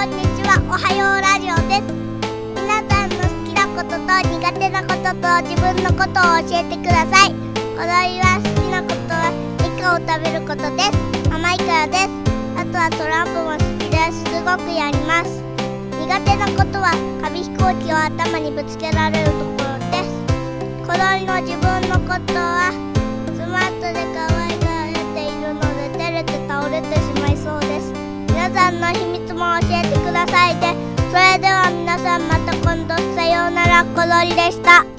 んにちは。おはようラジオです。皆さんの好きなことと苦手なことと自分のことを教えてください。この日は好きなことはイカを食べることです。甘いからです。あとはトランプも好きです。すごくやります。苦手なことは紙飛行機を頭にぶつけられるところです。この日の自分のことはスマートで可愛がられているので照れて倒れてしまいそうです。皆さんの秘密も教えてくださいね。それでは皆さんまた今度。さようなら。このりでした。